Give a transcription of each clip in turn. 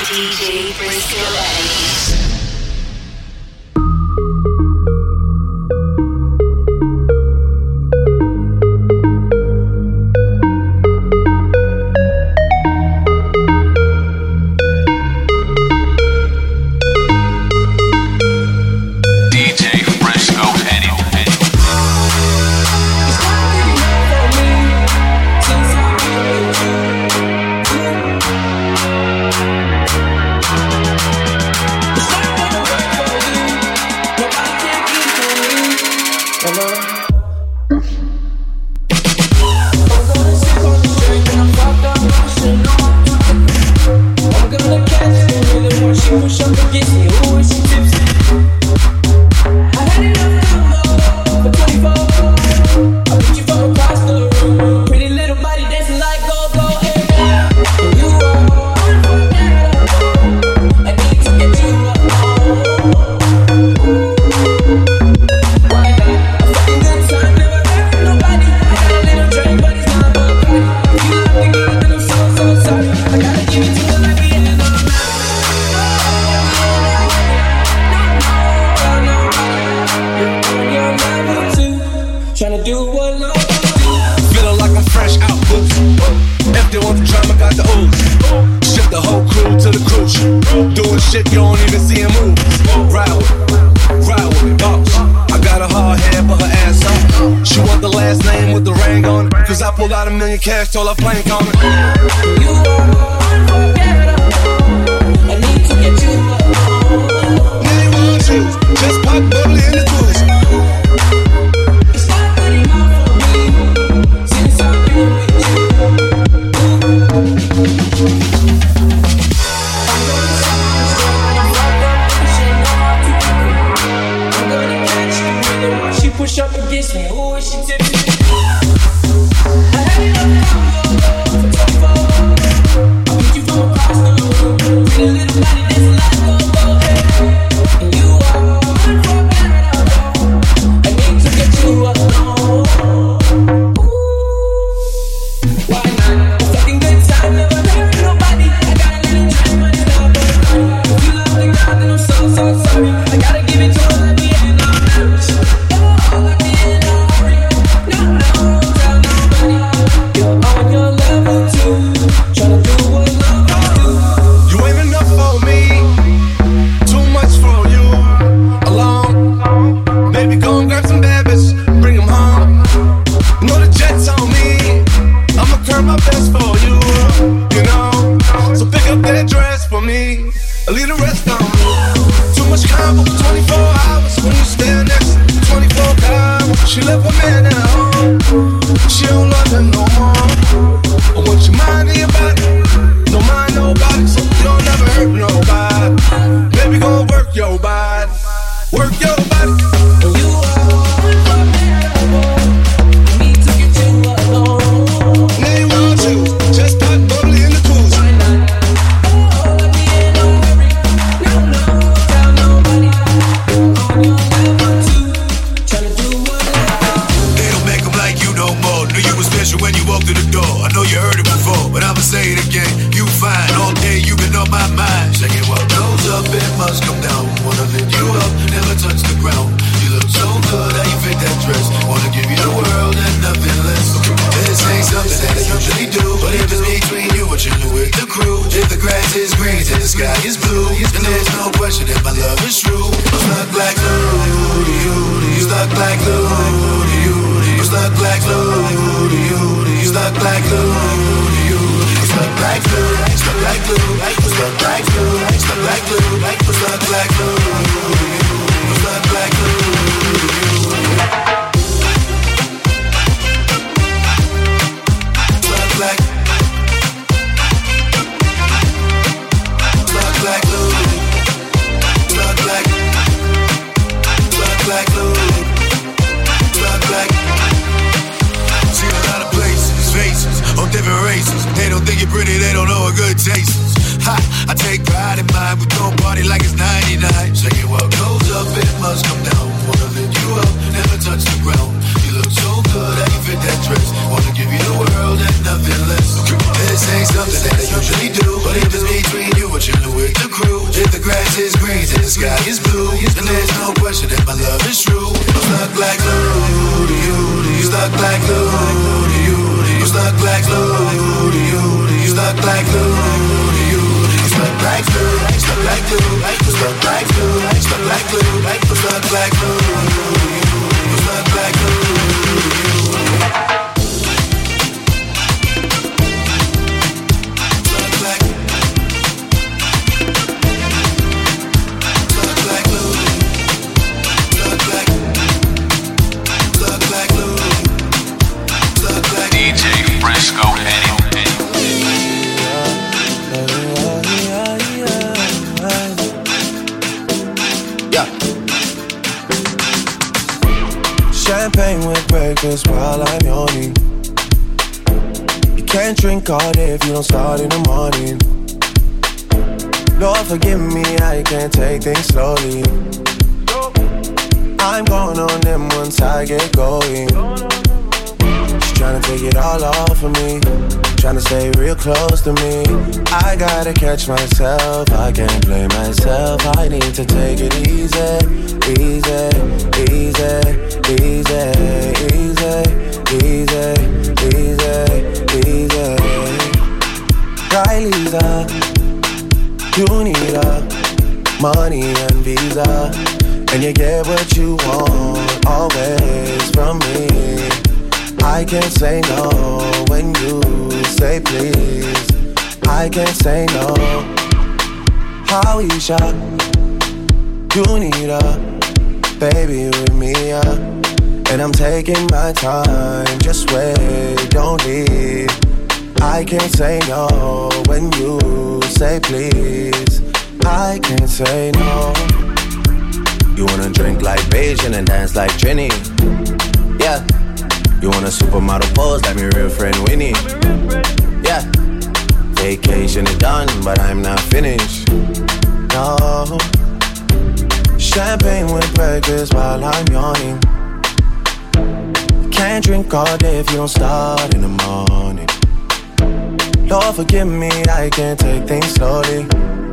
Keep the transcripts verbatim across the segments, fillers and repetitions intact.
D J Briscoe Eddie. Cash till I plank on it. You are unforgettable. I need to get you alone. Name one shoes, just pop bubbly in the tools. It's not good enough for me since I've been with you. I'm gonna sound strong, I'm fucked up, and she know how to do it. I'm gonna catch the rhythm while she push up against me. Ooh, is she tipsy? This ain't something that I usually do, but if it's between you, what you know is green and the sky is blue, and there's no question that my love is true. I'm stuck like glue to you, you stuck like glue to you, you stuck like glue to you, you stuck like glue to you, you stuck like glue, stuck like glue, stuck like glue, stuck like glue, stuck like glue, you stuck like glue to you. Champagne with breakfast while I'm yawning. You can't drink all day if you don't start in the morning. Lord forgive me, I can't take things slowly. I'm going on them once I get going. She's trying to take it all off of me, trying to stay real close to me. I gotta catch myself, I can't blame myself. I need to take it easy, easy, easy, easy, easy, easy, easy, easy. Riley's you need a money and visa, and you get what you want always from me. I can't say no when you say please. I can't say no. Howisha, you need a baby with me, yeah. And I'm taking my time, just wait, don't leave. I can't say no when you say please. I can't say no. You wanna drink like Beijing and dance like Trini, yeah. You want a supermodel pose like my real friend Winnie, yeah. Vacation is done, but I'm not finished, no. Champagne with breakfast while I'm yawning. Can't drink all day if you don't start in the morning. Lord forgive me, I can't take things slowly.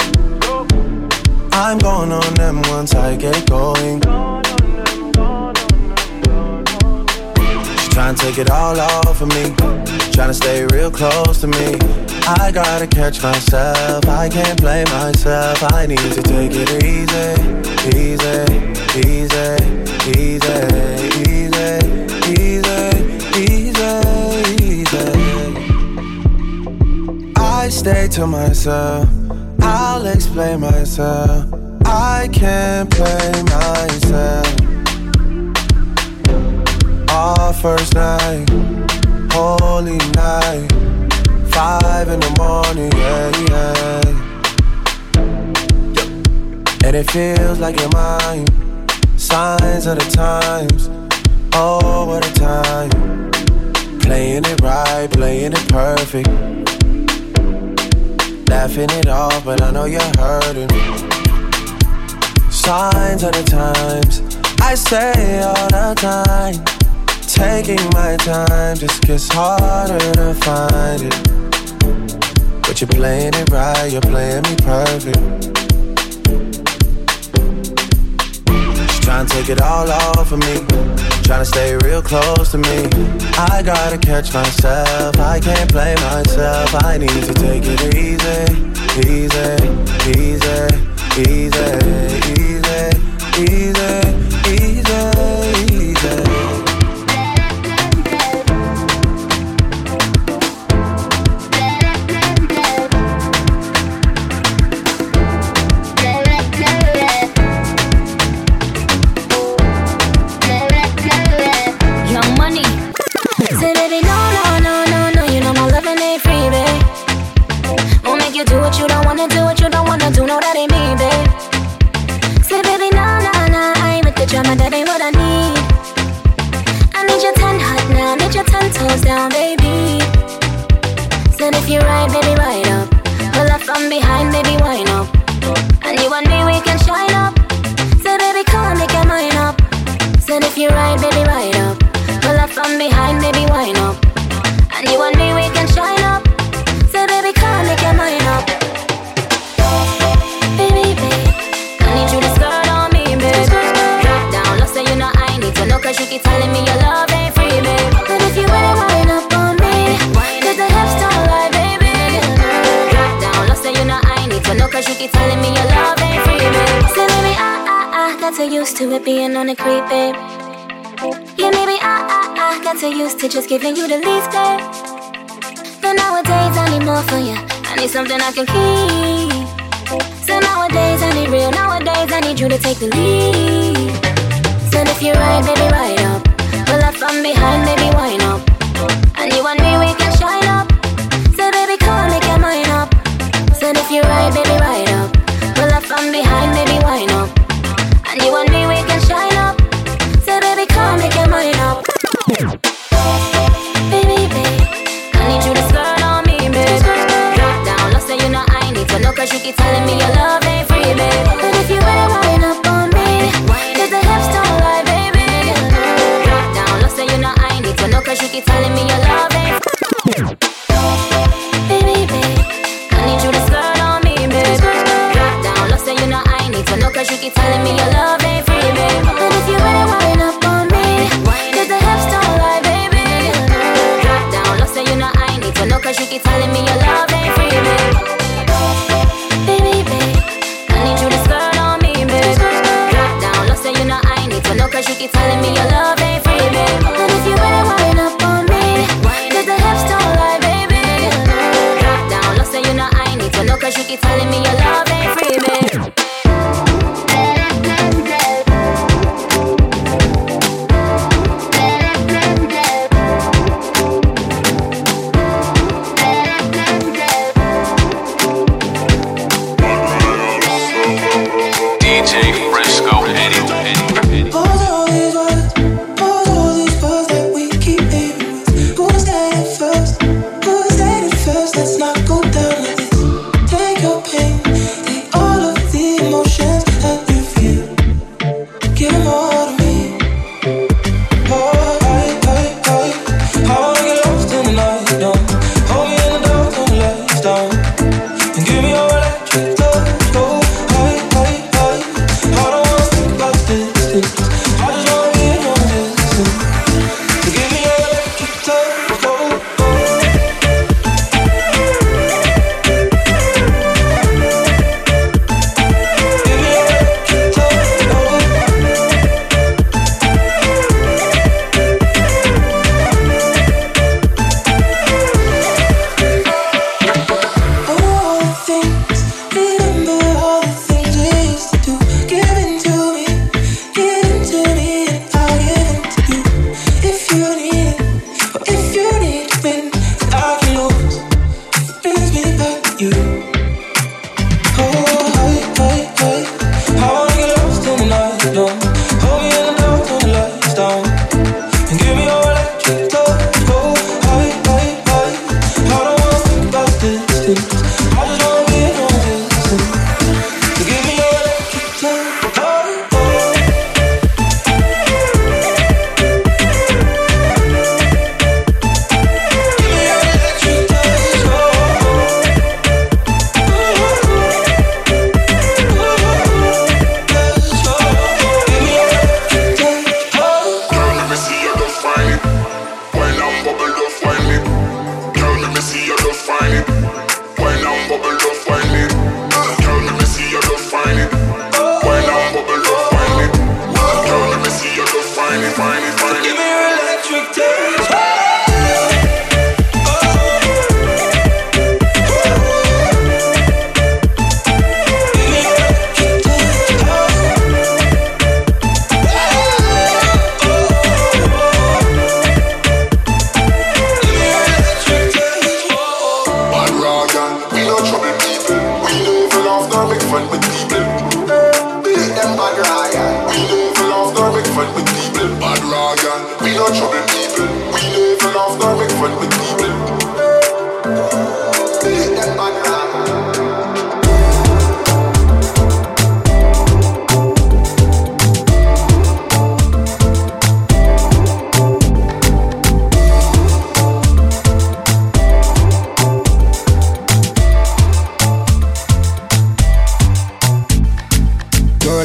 I'm going on them once I get going. She's trying to take it all off of me, trying to stay real close to me. I gotta catch myself, I can't blame myself. I need to take it easy, easy, easy, easy, easy, easy, easy. I stay to myself, I'll explain myself. I can't blame myself. Our first night, holy night, five in the morning, yeah, yeah. And it feels like you're mine. Signs of the times, oh what a time. Playing it right, playing it perfect. Laughing it off, but I know you're hurting. Signs of the times, I say all the time. Taking my time just gets harder to find it. But you're playing it right, you're playing me perfect. She's trying to take it all off of me, trying to stay real close to me. I gotta catch myself, I can't blame myself. I need to take it easy, easy, easy, easy, easy, easy, easy, easy. Down, baby. Said if you ride, baby, ride up. Pull up from behind, baby, wind up. And you and me, we can shine up. Said baby, come make your mind up. Said if you ride, baby, ride up. Pull up from behind, baby, wind up. And you and me, we can shine up. Said baby, come make your mind up. Baby, baby, keep telling me your love ain't free, babe. But if you really wind up on me, cause the hips don't lie, baby. Drop down, look, say you know I need to know, cause you keep telling me your love ain't free, babe. Say maybe I, I, I got so used to it being on the creep, babe. Yeah, maybe I, I, I got so used to just giving you the least, babe. But nowadays I need more from you. I need something I can keep. So nowadays I need real. Nowadays I need you to take the lead. So if you're right, baby, right up. Pull up from behind, baby, wind up. And you and me, we can shine up. So baby, come on, make your mind up. So if you're right, baby, right up. Pull up from behind, baby, wind up. And you and me, we can shine up. So baby, come on, make your mind up. Baby, baby, I need you to skirt on me, baby. Drop down, look, say you know I need to know, cause you keep telling me your love ain't free, baby. But if you really wind up on me, cause the hips don't lie, baby. Drop down, look, say you know I need to know, cause you keep telling me your love ain't free. Baby, baby, I need you to skirt on me, baby. Drop down, look, say you know I need to know, cause you keep telling me your love ain't free, baby. But if you really wind up on me, cause the hips don't lie, baby. Drop down, look, say you know I need to know, cause you keep telling me your love ain't free, baby. Baby, baby, I need you to skirt on me, baby. Drop down, look, say you know I need to know, cause you keep telling me your love ain't free, baby. But if you really wind up on me, cause the hips don't lie, baby. Drop down, look, say you know I need to know, cause you keep telling me your love ain't free, baby.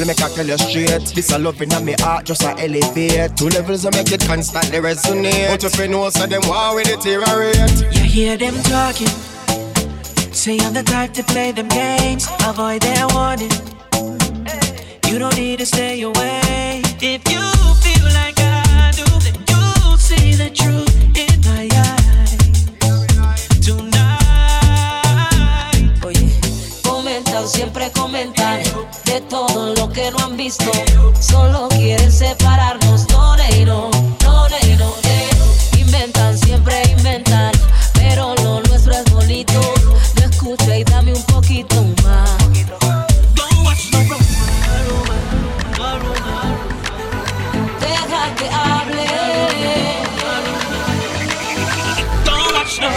Girl, make I tell you straight. This a love in my heart, just a elevate. Two levels, I make it constantly resonate. But if you know, so them wow with it, deteriorate. You hear them talking. Say I'm the type to play them games. Avoid their warning. You don't need to stay away. If you feel like I do, then you'll see the truth in my eyes tonight. Oye, comentan, siempre comentan de todo lo que no han visto. Solo quieren separarnos. No, no, no, no, no. Inventan, siempre inventan, pero lo nuestro es bonito. No escucha y dame un poquito más. Deja que hable. Don't watch no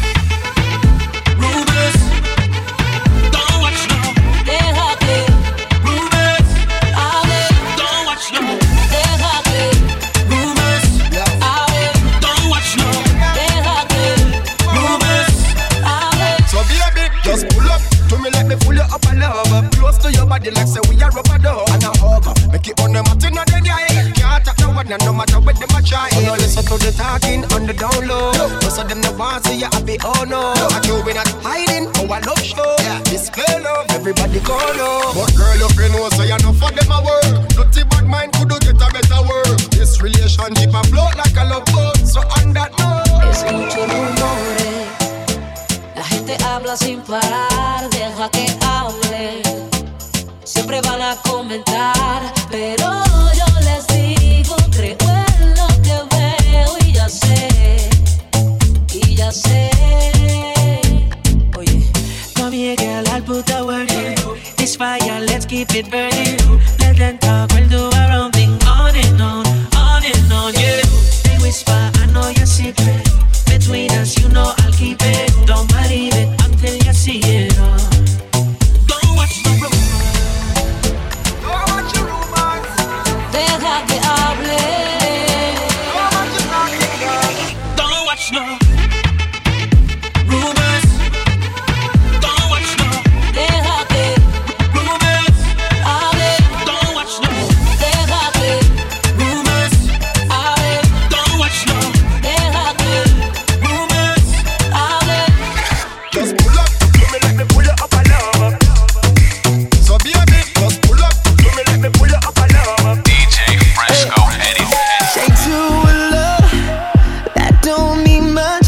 rumors. Don't watch no. Deja que rumors. hable. Don't watch no Deja que rumors. hable. Don't watch no Deja que rumors. hable. So baby, just pull up to me, let me pull you up and love. Close to your body like say we are rubber dog. And a hug, make it on the matin and then yeah. Can't talk no one, no matter what them a try. So now listen to the talking on the down low. Most of them no want see you happy, oh no. I know we not hiding, oh I love show. Display love, everybody go low. But girl, you feel no, so you know for them a work. Dirty bad mind could do get a better work. This relationship a float like a love boat. So on that note, Escucho rumores, la gente habla sin parar, deja que hable. Siempre van a comentar, pero yo les digo, creo en lo que veo y ya sé, y ya sé. Oye, come here, girl, I'll put the work in. This fire, let's keep it burning. Let them talk, we'll do our own thing. On and on, on and on, yeah. They whisper, I know your secret. Between us, you know I'll keep it. Don't believe it until you see it all. Don't watch the rumors. Don't watch the rumors. Deja que hable. Don't watch the rumors. Don't watch no rumors. Don't watch no Deja que rumors. hable. Don't watch no Deja que rumors. hable. Don't watch no Deja que rumors. hable. just pull up to me, let me pull you up and love. So baby, just pull up to me, let me pull you up and love. D J Fresco, Eddie. Take to a love that don't mean much.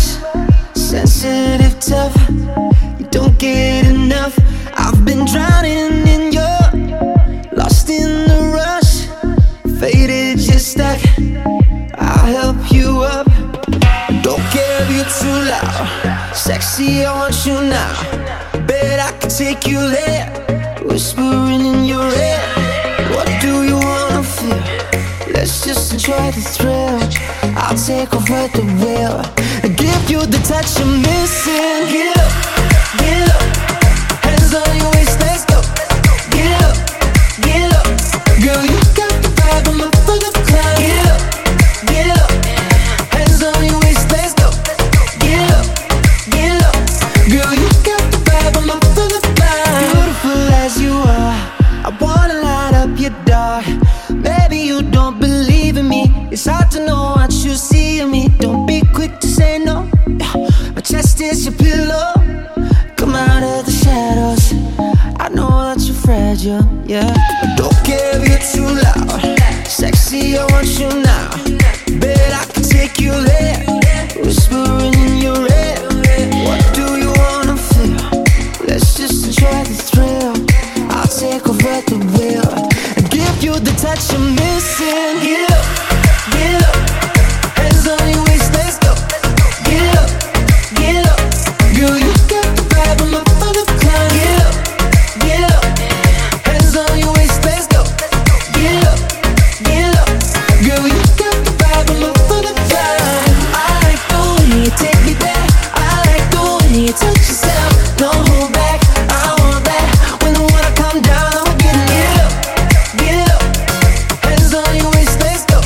Sensitive, tough, you don't get enough. I've been drowning in your, lost in the rush, faded, just stuck. I'll help you up. Don't care if you're too loud. Sexy, I want you now. Bet I can take you there. Whispering in your ear. What do you wanna feel? Let's just enjoy the thrill. I'll take over the wheel and give you the touch you're missing. Get up, get up. Hands on your waist, let's go. Get up, get up. Girl, you got the vibe, I'm a full of clown. Get up, get up. Hands on your waist, let's go. Get up, get up. Girl, you got the vibe, I'm a full of clown. Beautiful as you are, I wanna light up your dark. Maybe you don't believe in me. It's hard to know what you see in me. Don't be quick to say no. My chest is your pillow. Come out of the shadows. I know that you're fragile, yeah. I don't care if you're too loud. Sexy, I want you now. Bet I can take you there. Whispering in your ear. What do you wanna feel? Let's just enjoy the thrill. I'll take over the wheel and give you the touch you're missing. Get up, get up. Hands on your waist, let's go. Get up, get up. Girl, you got the vibe, I'm a full of clown. Get up, get up. Hands on your waist, let's go. Get up, get up. Girl, you got the vibe, I'm a full of clown. I like the way you take me there. I like the way you touch yourself. Don't hold back, I want that. When the water come down, I'm getting it up, get up. Hands on your waist, let's go.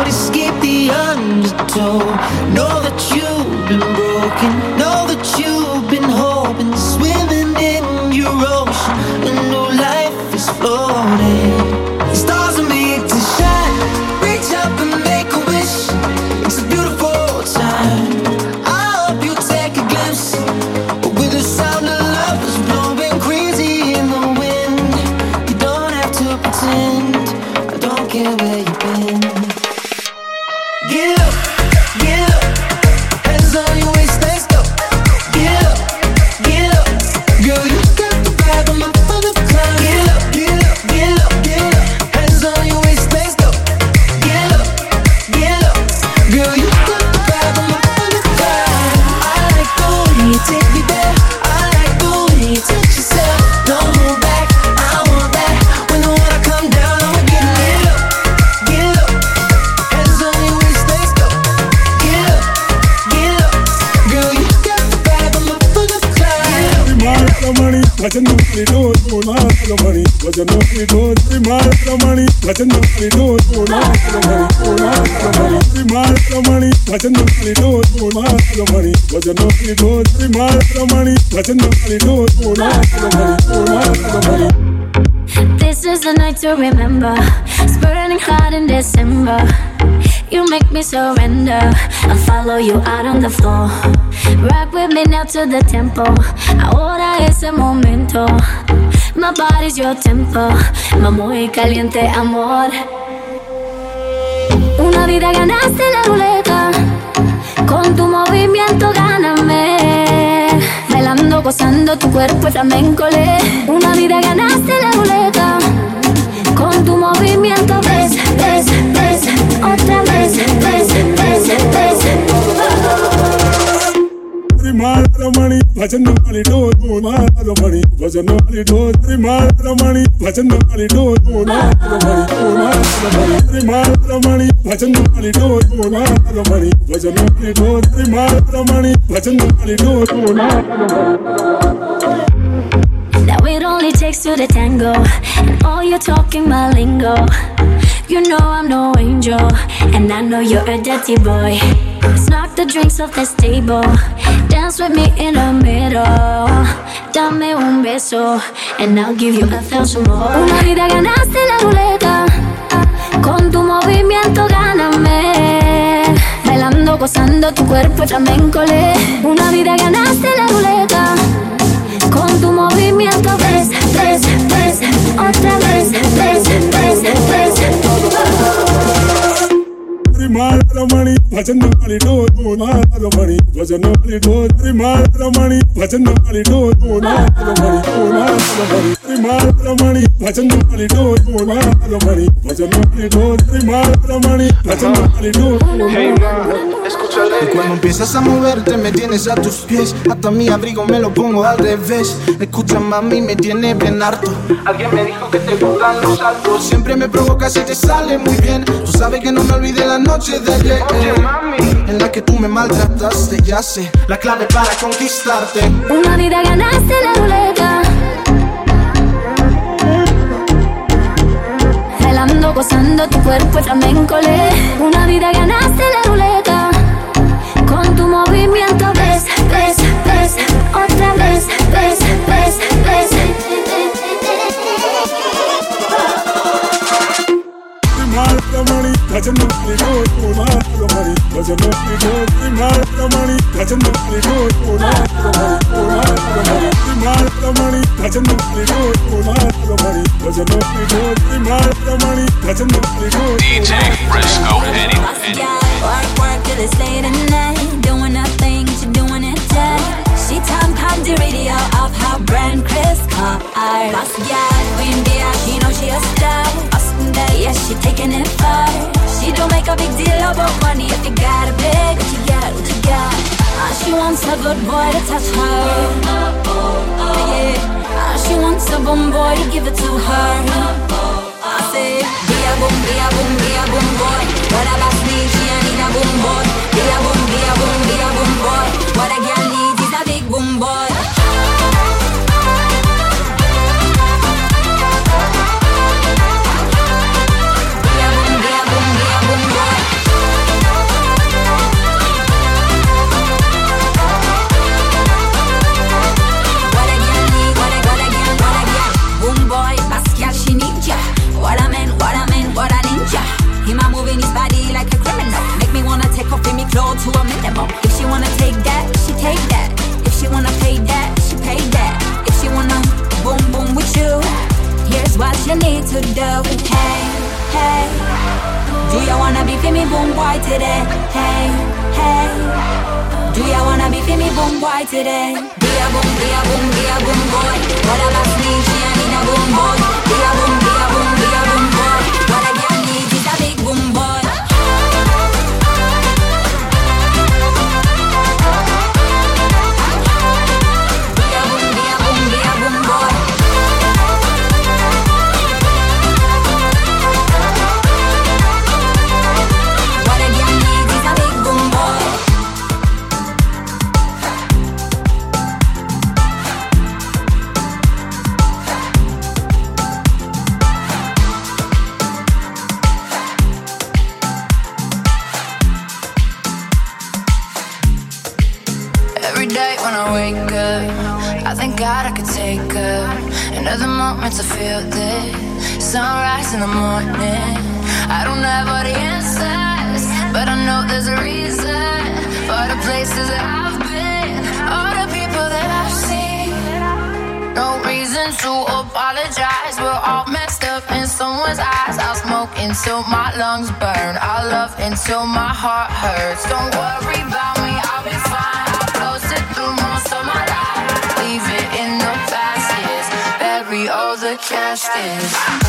to escape the undertow. Know that you've been broken. Know that you've been hoping, swimming in your ocean, and no life is floating. The stars are made to shine. Reach up and make a wish. It's a beautiful time. I hope you take a glimpse. With the sound of love is blowing crazy in the wind. You don't have to pretend. I don't care where you've been. Get up, get up. Hands on your waist, let's go. Get up, get up. Girl, you got the vibe, I'm up for the climb. Get up, get up, get up, get up. Hands on your waist, let's go. Get up, get up. Girl, you got the vibe, I'm up for the climb. I like the way you take me there. I like the way you touch yourself. Don't hold back, I want that. When the water come down, I'ma get lit up. Get up, hands on your waist, let's go. Get up, get up. Girl, you got the vibe, I'm up for the climb. Ramani, Vajan Nukli do Tuna Ramani, Vajan Nukli do Trimar Ramani, Vajan Nukli do Tuna Ramani, Tuna Ramani, Trimar Ramani, Vajan Nukli do Tuna Ramani, Vajan Nukli do Trimar Ramani, Vajan Nukli do Tuna Ramani, Tuna Ramani. This is the night to remember. It's burning hot in December. You make me surrender. I'll follow you out on the floor. Rock with me now to the tempo. Ahora ese momento. My body's your tempo. My muy caliente amor. Una vida ganaste la ruleta. Con tu movimiento gáname. Bailando, gozando tu cuerpo flamenco. Una vida ganaste la ruleta. Con tu movimiento ves, ves, ves. Otra vez, ves, ves, ves. Trimar Ramani, Vajan Nukli do Tuna Ramani, Vajan Nukli do Trimar Ramani, Vajan Nukli do Tuna Ramani, Tuna Ramani, Trimar Ramani, Vajan Nukli do Tuna Ramani, Vajan Nukli do Trimar Ramani, Vajan Nukli do Tuna Ramani. Now it only takes two to tango, and all you're talking my lingo. You know I'm no angel, and I know you're a dirty boy. Let's knock the drinks off this table. Dance with me in the middle. Dame un beso, and I'll give you a thousand more. Una vida ganaste la ruleta. Con tu movimiento gáname. Bailando, gozando tu cuerpo flamenco. Una vida ganaste la ruleta. Con tu movimiento ves, ves, ves. Otra vez, ves, ves, ves. Trimar Ramani, Vajan Nukli do Tuna Ramani, Vajan Nukli do Trimar Ramani, Vajan Nukli do Tuna Ramani, Tuna Ramani, Trimar Ramani, Vajan Nukli do Tuna Ramani, Vajan Nukli do Trimar Ramani, Vajan Nukli do Tuna Ramani. Y cuando empiezas a moverte me tienes a tus pies. Hasta mi abrigo me lo pongo al revés. Escucha mami, me tiene bien harto. Alguien me dijo que te gustan los saltos. Siempre me provocas y te sale muy bien. Tú sabes que no me olvidé la noche de ayer. Oye mami, en la que tú me maltrataste. Ya sé, la clave para conquistarte. Una vida ganaste la ruleta. Bailando, gozando tu cuerpo flamenco. Una vida ganaste la ruleta. Con tu movimiento ves, ves, ves. Otra vez, ves, ves, ves. Trimar Ramani, Vajan Nukli do Tuna Ramani, Vajan Nukli do Trimar Ramani, Vajan Nukli do Tuna Ramani, Tuna Ramani, Trimar Ramani, Vajan Nukli do Tuna Ramani, Vajan Nukli do Trimar Ramani, Vajan Nukli do D J Frisco Eddie. Work, work till it's late at night. Doing her thing, she doing it tight. She turn on the radio of her brand Chris car. Boss gal, Queen Bee, she know she a star. Austin Day, yeah, she taking it far. She don't make a big deal about money. If you got a big, what you got, what you got? Uh, she wants a good boy to touch her. Yeah, uh, she wants a boom boy to give it to her. I say, be a boom, be a boom, be a boom boy. What about me? She ain't need a boom boy. Be a boom, be a boom, be a boom boy. What a girl needs is a big boom boy. Be a boom, be a boom, be a boom boy. floor to a minimum. If she wanna take that, she take that. If she wanna pay that, she pay that. If she wanna boom boom with you, here's what you need to do. Hey, hey, do you wanna be for me boom boy today? Hey, hey, do you wanna be for me boom boy today? Be a boom, be a boom, be a boom boy. What a last name, she a need a boom boy. Be a boom, be a boom, be a boom boy. What a girl needs is a big boom boy. Be a boom, be a boom, be a boom boy. What a girl needs is a big boom boy. Every day when I wake up, I thank God I could take up another moment to feel this sunrise in the morning. I don't have all the answers, but I know there's a reason for the places that I've been, all the people that I've seen. No reason to apologize, we're all messed up in someone's eyes. I'll smoke until my lungs burn, I'll love until my heart hurts. Don't worry about me, I'll be fine. I'll close it through most of my life. Leave it in the past years, bury all the caskets.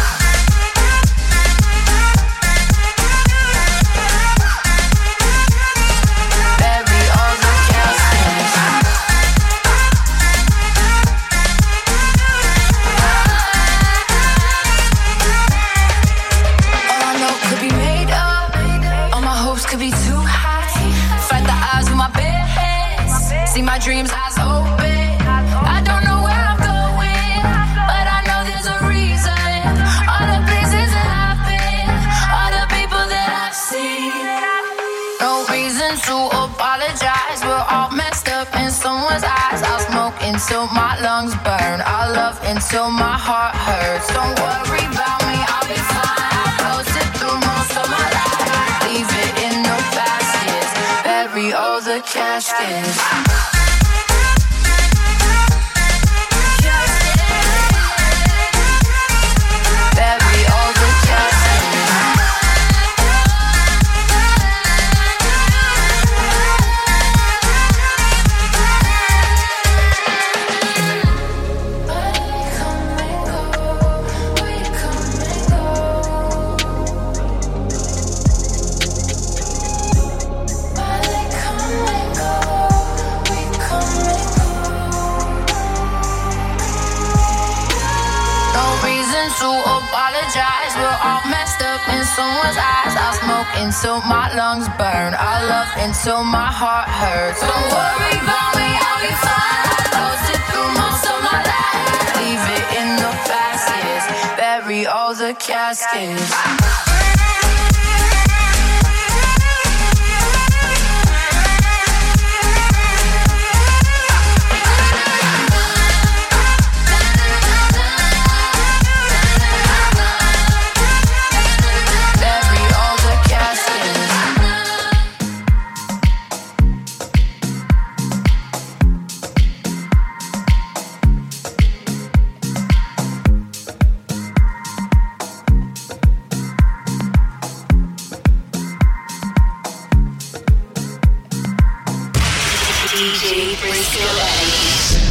See my dreams eyes open. I don't know where I'm going, but I know there's a reason. All the places that I've been, all the people that I've seen. No reason to apologize, we're all messed up in someone's eyes. I'll smoke until my lungs burn, I'll love until my heart hurts. Don't worry about me, I'll be fine. I'll close it through most of my life. Leave it in the baskets, bury all the caskets. To apologize, we're all messed up in someone's eyes. I'll smoke until my lungs burn, I'll love until my heart hurts. Don't worry about me, I'll be fine. I'll close it through most of my life. Leave it in the baskets, bury all the caskets. D J Briscoe.